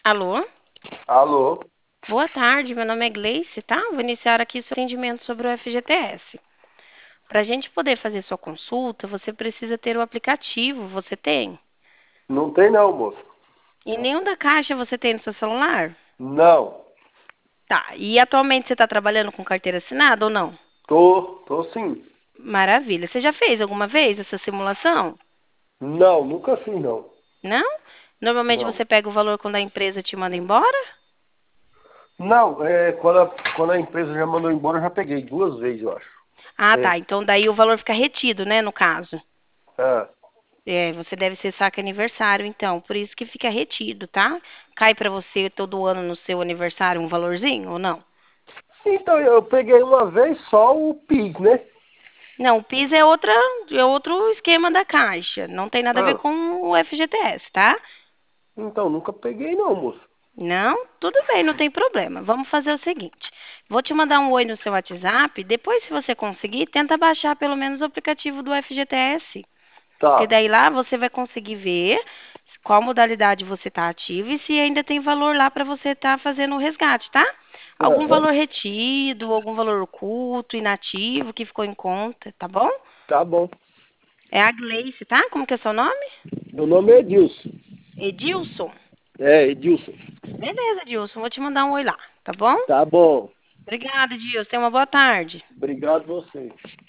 Alô? Alô? Boa tarde, meu nome é Gleice, tá? Vou iniciar aqui seu atendimento sobre o FGTS. Para a gente poder fazer sua consulta, você precisa ter o aplicativo, você tem? Não tem não, moço. E nenhum da Caixa você tem no seu celular? Não. Tá, e atualmente você está trabalhando com carteira assinada ou não? Tô sim. Maravilha. Você já fez alguma vez essa simulação? Não, nunca fiz não. Não? Normalmente Não. você pega o valor quando a empresa te manda embora? Não, quando a empresa já mandou embora, eu já peguei 2 vezes, eu acho. Ah, É. tá. Então daí o valor fica retido, né, no caso. É. É, você deve ser saque aniversário, então, por isso que fica retido, tá? Cai pra você todo ano no seu aniversário um valorzinho ou não? Então, eu peguei uma vez só o PIS, né? Não, o PIS é outro esquema da Caixa, não tem nada a ver Ah, com o FGTS, tá? então, nunca peguei não, moço. Não, tudo bem, não tem problema. Vamos fazer o seguinte: vou te mandar um oi no seu WhatsApp. Depois, se você conseguir, tenta baixar pelo menos o aplicativo do FGTS. Porque Tá, daí lá você vai conseguir ver qual modalidade você está ativo e se ainda tem valor lá para você estar fazendo o resgate, tá? Algum aham, valor retido, algum valor oculto, inativo, que ficou em conta, tá bom? tá bom. É a Gleice, tá? Como que é seu nome? Meu nome é Edilson. Edilson. É, Edilson. Beleza, Edilson. Vou te mandar um oi lá, tá bom? Tá bom. Obrigada, Edilson. Tenha uma boa tarde. Obrigado você.